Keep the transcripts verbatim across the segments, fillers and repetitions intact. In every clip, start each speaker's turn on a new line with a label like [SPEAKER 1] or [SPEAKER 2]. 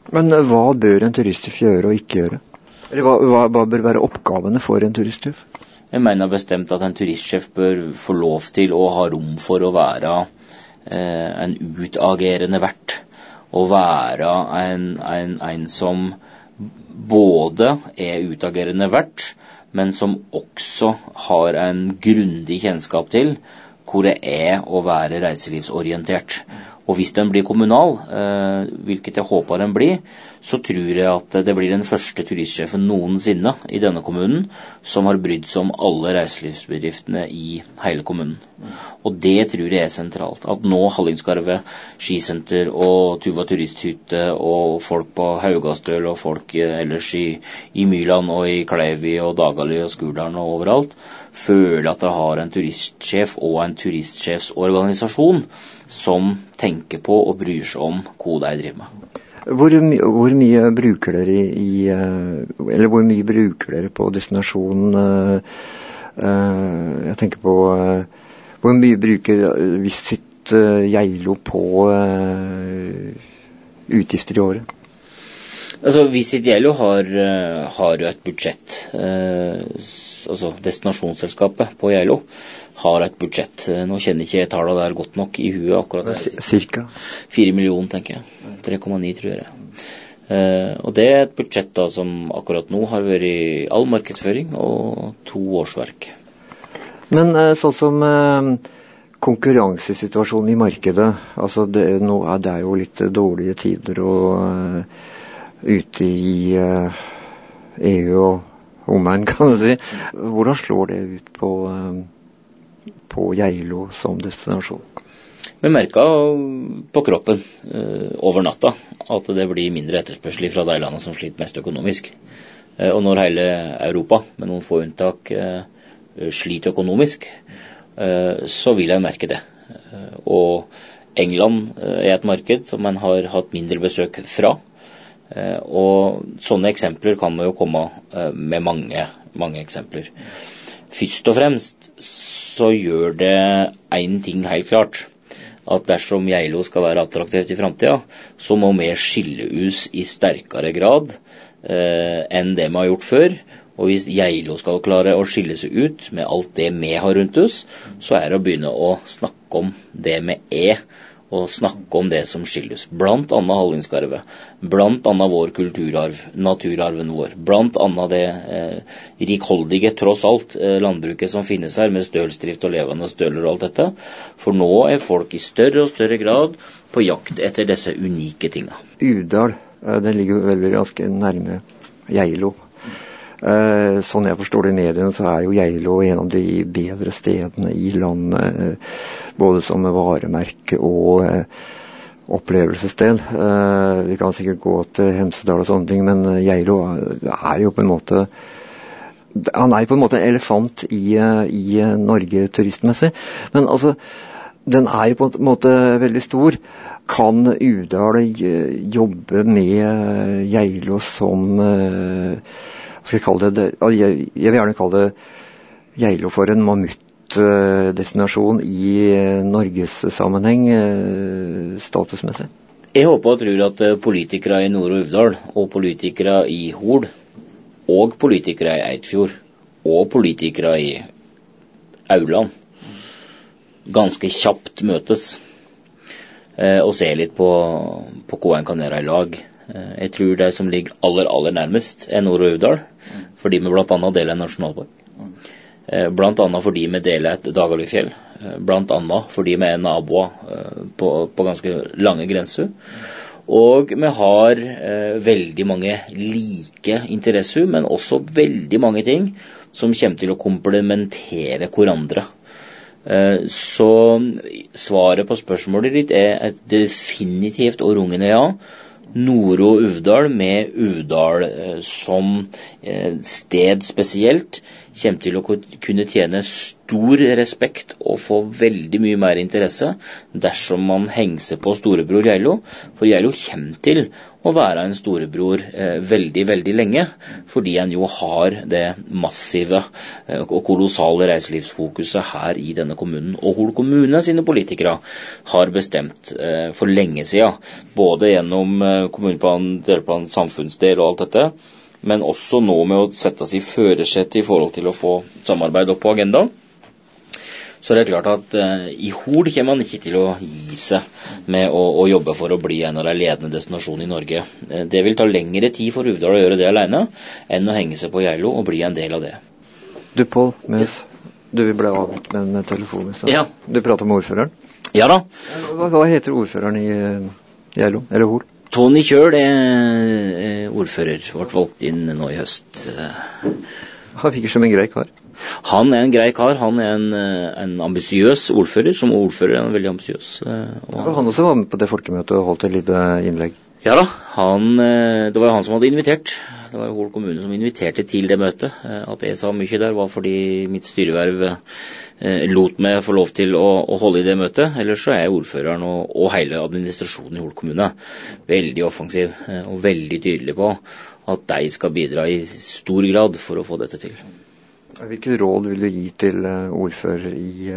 [SPEAKER 1] Men hva bør en turistsjef gjøre og ikke gjøre? Eller hva, hva, hva bør være oppgavene for en turistsjef?
[SPEAKER 2] Jeg mener bestemt at en turistsjef bør få lov til å ha rom for å være eh, en utagerende vert, og være en, en, en som både er utagerende vert, men som også har en grundig kjennskap til hvor det er å være reiselivsorientert. Og hvis den blir kommunal, eh, hvilket jeg håper den blir, så tror jeg at det blir den første turistsjefen noensinne i denne kommunen som har brydd seg om alle reiselivsbedriftene i hele kommunen. Og det tror jeg er sentralt. At nå Hallingskarvet skisenter og Tuva turisthytte og folk på Haugastøl og folk ellers i, i Myland og i Kleivi og Dagali og Skurdalen og overalt føler at de har en turistsjef og en turistsjefsorganisasjon som tenker på og bryr seg om hva de driver med.
[SPEAKER 1] Hvor, my hvor mye bruker dere i, i eller hvor mye bruker dere på destinasjonen? Uh, uh, jeg tenker på uh, hvor mye bruker Visit uh, Geilo på uh, utgifter i året?
[SPEAKER 2] Altså, Visit Geilo har, uh, har jo et budsjett. Uh, altså, destinasjonsselskapet på Geilo har et budsjett. Nå kjenner ikke jeg tallene der godt nok i huet akkurat.
[SPEAKER 1] Cirka?
[SPEAKER 2] Fire millioner, tenker jeg. tre komma ni, tror jeg. Uh, og det er et budsjett da, som akkurat nå har vært i all markedsføring og to årsverk. Men uh,
[SPEAKER 1] sånn som uh, konkurransesituasjonen i markedet, altså det, nå er det jo litt dårlige tider og uh, ute i uh, E U og omegn, kan du si. Hvordan slår det ut på uh, på Geilo som destinasjon?
[SPEAKER 2] Vi merker på kroppen uh, over natta at det blir mindre etterspørsel fra de landene som sliter mest økonomisk. Uh, og når hele Europa, med noen få unntak, uh, sliter økonomisk, uh, så vil jeg merke det. Uh, og England uh, er et marked som man har hatt mindre besøk fra. Uh, og sånne eksempler kan man jo komme uh, med mange, mange eksempler. Først og fremst så gjør det en ting helt klart, at dersom Geilo skal være attraktivt i fremtiden, så må vi skille ut i sterkere grad eh, enn det vi har gjort før. Og hvis Geilo skal klare å skille seg ut med alt det vi har rundt oss, så er det å begynne å snakke om det vi er, og snakke om det som skilles. Blant annet Hallingskarvet, blant annet vår kulturarv, naturarven vår, blant annet det eh, rikholdige, tross alt, eh, landbruket som finnes her, med stølsdrift og levende støler og alt dette. For nå er folk i større og større grad på jakt etter disse unike tingene.
[SPEAKER 1] Uvdal, det ligger veldig ganske nærme Geilo. Uh, sånn jeg forstår det i mediene, så er jo Geilo en av de bedre stedene i landet, uh, både som varemerke og uh, opplevelsessted. Uh, vi kan sikkert gå til Hemsedal og sånne ting, men Geilo er jo på en måte han er jo på en måte en elefant i, uh, i Norge turistmessig, men altså den er jo på en måte veldig stor. Kan Uvdal jobbe med Geilo som uh, skal jeg kalle det, jeg, jeg vil gjerne kalle det Geilo for en mammut-destinasjon i Norges sammenheng, statusmessig.
[SPEAKER 2] Jeg håper og tror at politikere i Nord- og Uvdal, og politikere i Hol, og politikere i Eidfjord, og politikere i Auland, ganske kjapt møtes og ser litt på, på hva en kan gjøre i lag. Jeg tror det som ligger aller, aller nærmest er Nord- og Uvdal, fordi vi blant annet deler en nasjonalpark. Blant annet fordi vi deler et Dagalifjell. Blant annet fordi vi er naboer på, på ganske lange grenser. Og vi har eh, veldig mange like interesser, men også veldig mange ting som kommer til å komplementere hverandre. Eh, så svaret på spørsmålet ditt er et definitivt og rungende ja. Nord- og Uvdal med Uvdal eh, som eh, sted spesielt kommer til å kunne tjene stor respekt og få veldig mye mer interesse dersom man henger seg på storebror Geilo, for Geilo kommer til å være en storebror eh, veldig, veldig lenge, fordi han jo har det massive eh, og kolossale reiselivsfokuset her i denne kommunen. Og Hol kommune sine politikere har bestemt eh, for lenge siden, både gjennom eh, kommuneplan, delplan, samfunnsdel og alt dette, men også nå med å sette seg i førersetet i forhold til å få samarbeid opp på agendaen. Så det er klart at uh, i Hol kommer man ikke til å gi seg med å, å jobbe for å bli en av de ledende destinasjonene i Norge. Uh, det vil ta lengre tid for Uvdal å gjøre det alene, enn å henge seg på Geilo og bli en del av det.
[SPEAKER 1] Du, Pål, mens du ble avbrutt med en telefon, så
[SPEAKER 2] ja.
[SPEAKER 1] Du prater med ordføreren?
[SPEAKER 2] Ja da.
[SPEAKER 1] Hva, hva heter ordføreren i uh, Geilo, eller Hol?
[SPEAKER 2] Tony Kjøl er ordfører, ble valgt inn nå i høst.
[SPEAKER 1] Han virker som en grei kar.
[SPEAKER 2] Han er en grei kar, han er en, en ambisiøs ordfører, som ordfører er han veldig ambisiøs. Og
[SPEAKER 1] han, han også var med på det folkemøtet og holdt et lite innlegg.
[SPEAKER 2] Ja da, han, det var jo han som hadde invitert. Det var jo Hol kommune som inviterte til det møtet. At jeg sa mye der var fordi mitt styreverv lot meg få lov til å, å holde i det møtet. Ellers så er ordføreren og, og hele administrasjonen i Hol kommune veldig offensiv og veldig tydelig på at de skal bidra i stor grad for å få dette til.
[SPEAKER 1] Hvilke råd vil du gi til ordfører i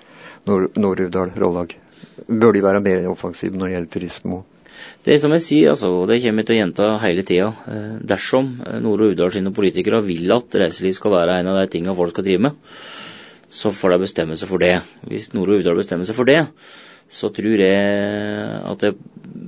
[SPEAKER 1] Nord-Uvdal Rollag? Bør de være mer offensive når det gjelder turisme?
[SPEAKER 2] Det er som jeg sier, altså, det kommer til å gjenta hele tiden. Dersom Nord-Uvdal sine politikere vil at reiseliv skal være en av de tingene folk skal drive med, så får de bestemme seg for det. Hvis Nord-Uvdal bestemmer seg for det, så tror jeg at det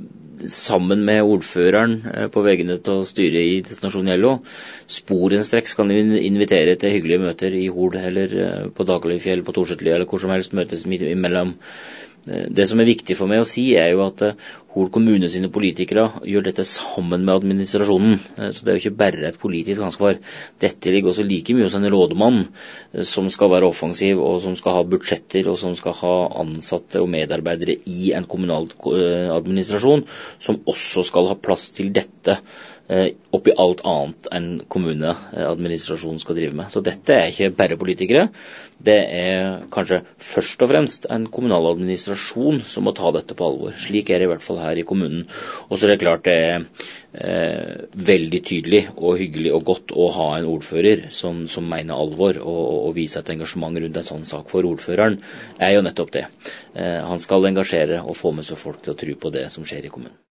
[SPEAKER 2] sammen med ordføreren på vegne til å styre i destinasjonen Geilo, sporenstreks kan vi invitere til hyggelige møter i Hol eller på Dagaløyfjell, på Torsetli eller hvor som helst møtes imellom. Det som er viktig for meg å si er jo at Hol kommune sine politikere gjør dette sammen med administrasjonen, så det er jo ikke bare et politisk ansvar. Dette ligger også like mye hos en rådmann som skal være offensiv og som skal ha budsjetter og som skal ha ansatte og medarbeidere i en kommunal administrasjon som også skal ha plass til dette oppi alt annet enn kommuneadministrasjonen skal drive med. Så dette er ikke bare politikere, det er kanskje først og fremst en kommunal administrasjon som må ta dette på alvor. Slik er det i hvert fall her i kommunen. Og så er det klart det er eh, veldig tydelig og hyggelig og godt å ha en ordfører som, som mener alvor og, og viser et engasjement rundt en sånn sak. For ordføreren er jo nettopp det. Eh, han skal engasjere og få med seg folk til å tro på det som skjer i kommunen.